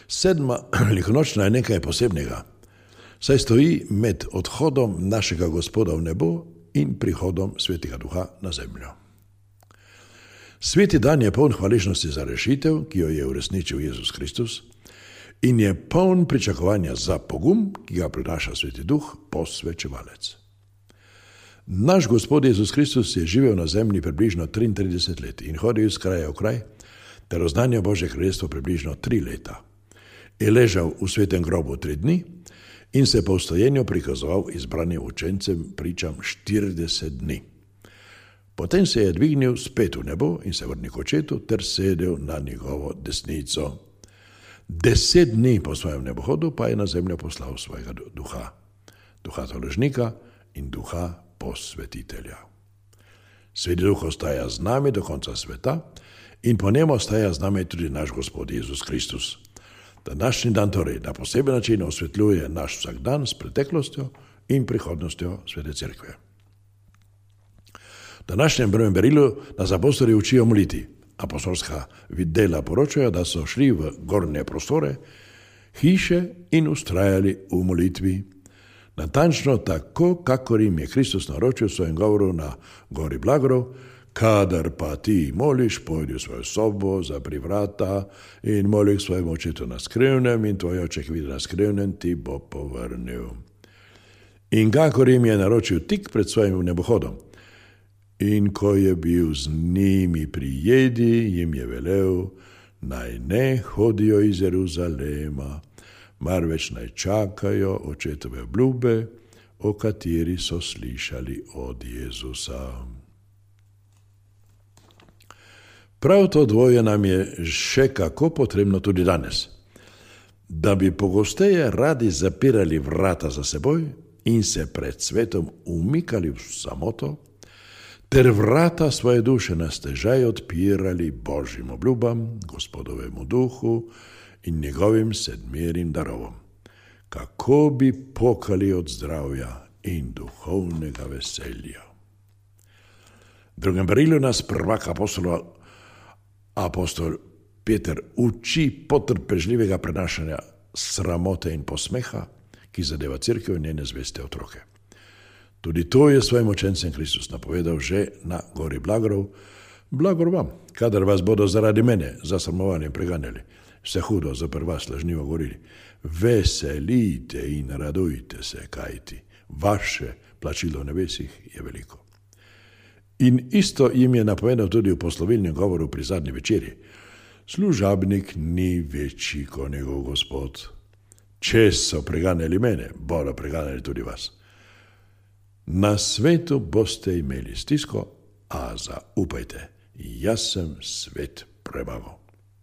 7. velikonočna je nekaj posebnega, saj stoji med odhodom našega Gospoda v nebo in prihodom Svetega Duha na zemljo. Sveti dan je poln hvaležnosti za rešitev, ki jo je uresničil Jezus Kristus, in je poln pričakovanja za pogum, ki ga prinaša Sveti Duh, posvečevalec. Naš Gospod Jezus Kristus je živel na zemlji približno 33 let in hodil iz kraja v kraj, ter oznanjal Božje kraljestvo približno 3 leta. Je ležal v svetem grobu 3 dni in se po vstajenju prikazoval izbranim učencem pričam 40 dni. Potem se je dvignil spet v nebo in se vrnil k Očetu ter sedel na njegovo desnico. 10 dni po svojem nebohodu pa je na zemljo poslal svojega duha, duha tolažnika in duha posvetitelja. Sveti Duh ostaja z nami do konca sveta in po njem ostaja z nami tudi naš Gospod Jezus Kristus. Današnji dan torej na poseben način osvetljuje naš vsakdan s preteklostjo in prihodnostjo Svete Cerkve. V današnjem prvem berilu nas apostoli učijo moliti. Apostolska dela poročajo, da so šli v gornje prostore, hiše in ustrajali v molitvi. Natančno tako, kakor jim je Kristus naročil v svojem govoru na gori Blagorov, kadar pa ti moliš, pojdi v svojo sobo, zapri vrata in moli k svojemu Očetu na skrivnem in tvoj Oče, ki vidi na skrivnem, ti bo povrnil. In kakor jim je naročil tik pred svojim nebohodom, in ko je bil z njimi pri jedi, jim je velel, naj ne hodijo iz Jeruzalema, marveč naj čakajo Očetove obljube, o kateri so slišali od Jezusa. Prav to dvoje nam je še kako potrebno tudi danes, da bi pogosteje radi zapirali vrata za seboj in se pred svetom umikali v samoto, ter vrata svoje duše na stežaj odpirali Božjim obljubam, Gospodovemu duhu in njegovim sedmerim darovom, kako bi pokali od zdravja in duhovnega veselja. V drugem berilu nas prvak apostol Peter uči potrpežljivega prenašanja sramote in posmeha, ki zadeva cerkev in njene zveste otroke. Tudi to je svojim učencem Kristus napovedal že na gori Blagorov. Blagor vam, kadar vas bodo zaradi mene zasramovali in preganjali, vse hudo zoper vas lažnivo govorili. Veselite in radujte se, kajti vaše plačilo v nebesih je veliko. In isto jim je napovedal tudi v poslovilnem govoru pri zadnji večerji. Služabnik ni večji kot njegov Gospod. Če so preganjali mene, bodo preganjali tudi vas. Na svetu boste imeli stisko, a zaupajte, jaz sem svet premagal.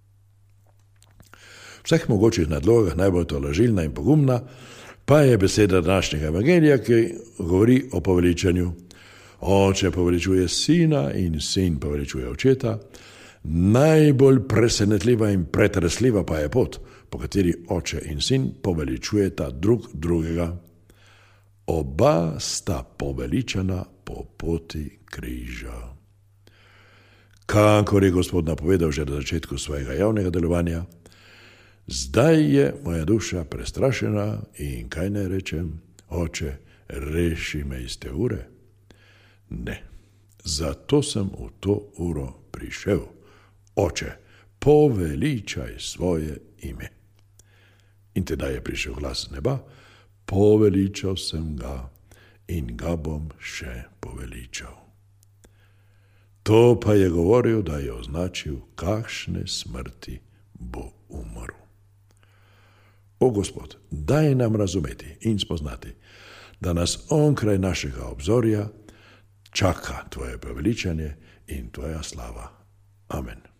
V vseh mogočih nadlogah najbolj tolažilna in pogumna pa je beseda današnjega evangelija, ki govori o poveličanju. Oče poveličuje sina in sin poveličuje očeta. Najbolj presenetljiva in pretresljiva pa je pot, po kateri oče in sin poveličujeta drug drugega. Oba sta poveličana po poti križa. Kakor je Gospod napovedal že na začetku svojega javnega delovanja, zdaj je moja duša prestrašena in kaj naj rečem, oče, reši me iz te ure. Ne, zato sem v to uro prišel. Oče, poveličaj svoje ime. In tedaj je prišel glas z neba, poveličal sem ga in ga bom še poveličal. To pa je govoril, da je označil, kakšne smrti bo umrl. O Gospod, daj nam razumeti in spoznati, da nas onkraj našega obzorja čaka tvoje poveličanje in tvoja slava. Amen.